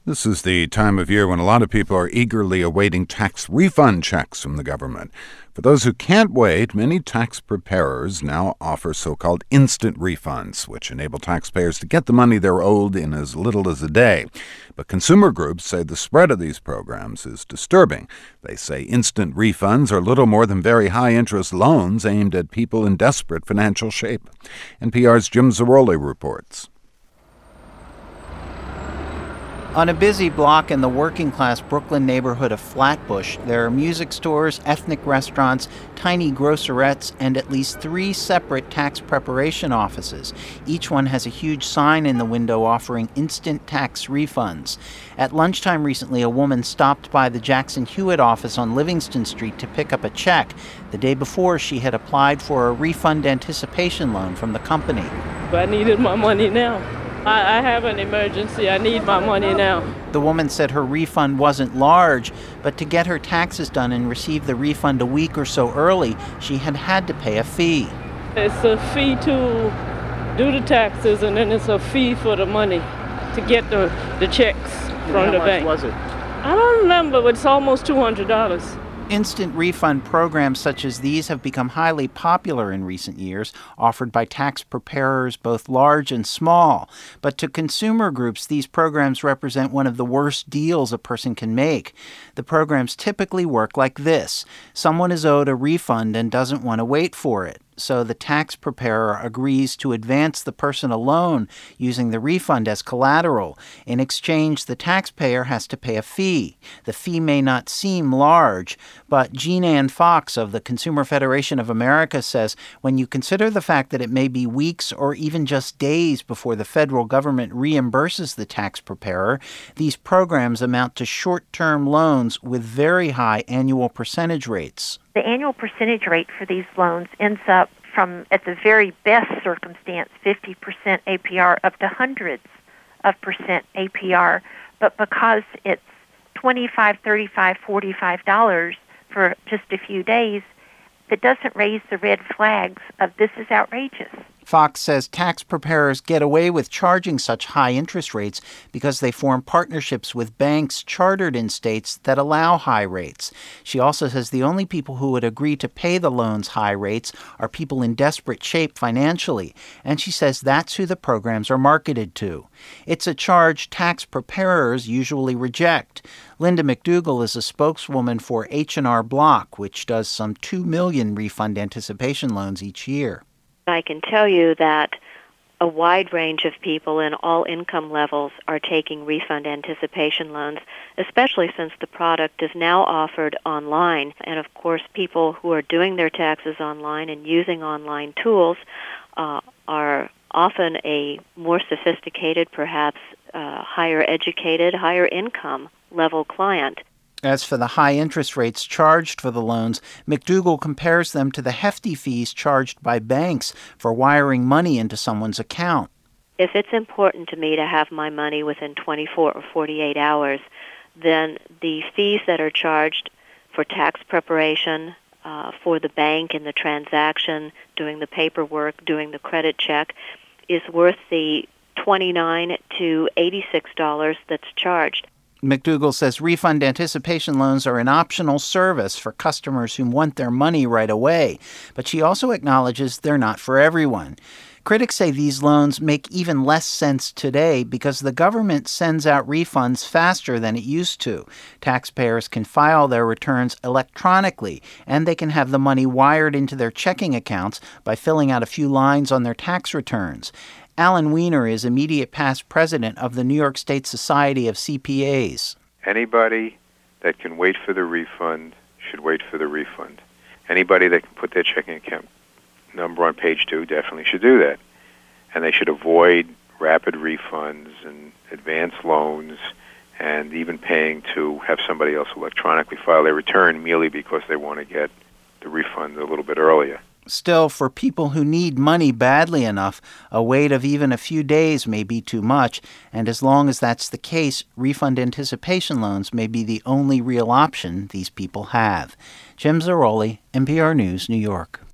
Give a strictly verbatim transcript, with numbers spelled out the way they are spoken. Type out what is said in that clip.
This is the time of year when a lot of people are eagerly awaiting tax refund checks from the government. For those who can't wait, many tax preparers now offer so-called instant refunds, which enable taxpayers to get the money they're owed in as little as a day. But consumer groups say the spread of these programs is disturbing. They say instant refunds are little more than very high-interest loans aimed at people in desperate financial shape. N P R's Jim Zarroli reports. On a busy block in the working-class Brooklyn neighborhood of Flatbush, there are music stores, ethnic restaurants, tiny grocerettes, and at least three separate tax preparation offices. Each one has a huge sign in the window offering instant tax refunds. At lunchtime recently, a woman stopped by the Jackson Hewitt office on Livingston Street to pick up a check. The day before, she had applied for a refund anticipation loan from the company. I needed my money now. I have an emergency. I need my money now. The woman said her refund wasn't large, but to get her taxes done and receive the refund a week or so early, she had had to pay a fee. It's a fee to do the taxes, and then it's a fee for the money to get the, the checks from the bank. How much was it? I don't remember, but it's almost two hundred dollars. Instant refund programs such as these have become highly popular in recent years, offered by tax preparers both large and small. But to consumer groups, these programs represent one of the worst deals a person can make. The programs typically work like this. Someone is owed a refund and doesn't want to wait for it. So the tax preparer agrees to advance the person a loan using the refund as collateral. In exchange, the taxpayer has to pay a fee. The fee may not seem large, but Jean Ann Fox of the Consumer Federation of America says when you consider the fact that it may be weeks or even just days before the federal government reimburses the tax preparer, these programs amount to short-term loans with very high annual percentage rates. The annual percentage rate for these loans ends up from, at the very best circumstance, fifty percent A P R up to hundreds of percent A P R. But because it's twenty-five dollars, thirty-five dollars, forty-five dollars for just a few days, that doesn't raise the red flags of this is outrageous. Fox says tax preparers get away with charging such high interest rates because they form partnerships with banks chartered in states that allow high rates. She also says the only people who would agree to pay the loans high rates are people in desperate shape financially, and she says that's who the programs are marketed to. It's a charge tax preparers usually reject. Linda McDougall is a spokeswoman for H and R Block, which does some two million refund anticipation loans each year. I can tell you that a wide range of people in all income levels are taking refund anticipation loans, especially since the product is now offered online. And of course, people who are doing their taxes online and using online tools uh, are often a more sophisticated, perhaps uh, higher educated, higher income level client. As for the high interest rates charged for the loans, McDougall compares them to the hefty fees charged by banks for wiring money into someone's account. If it's important to me to have my money within twenty-four or forty-eight hours, then the fees that are charged for tax preparation, uh, for the bank and the transaction, doing the paperwork, doing the credit check, is worth the twenty-nine to eighty-six dollars that's charged. McDougall says refund anticipation loans are an optional service for customers who want their money right away, but she also acknowledges they're not for everyone. Critics say these loans make even less sense today because the government sends out refunds faster than it used to. Taxpayers can file their returns electronically, and they can have the money wired into their checking accounts by filling out a few lines on their tax returns. Alan Weiner is immediate past president of the New York State Society of C P As. Anybody that can wait for the refund should wait for the refund. Anybody that can put their checking account number on page two definitely should do that. And they should avoid rapid refunds and advance loans and even paying to have somebody else electronically file their return merely because they want to get the refund a little bit earlier. Still, for people who need money badly enough, a wait of even a few days may be too much, and as long as that's the case, refund anticipation loans may be the only real option these people have. Jim Zarroli, N P R News, New York.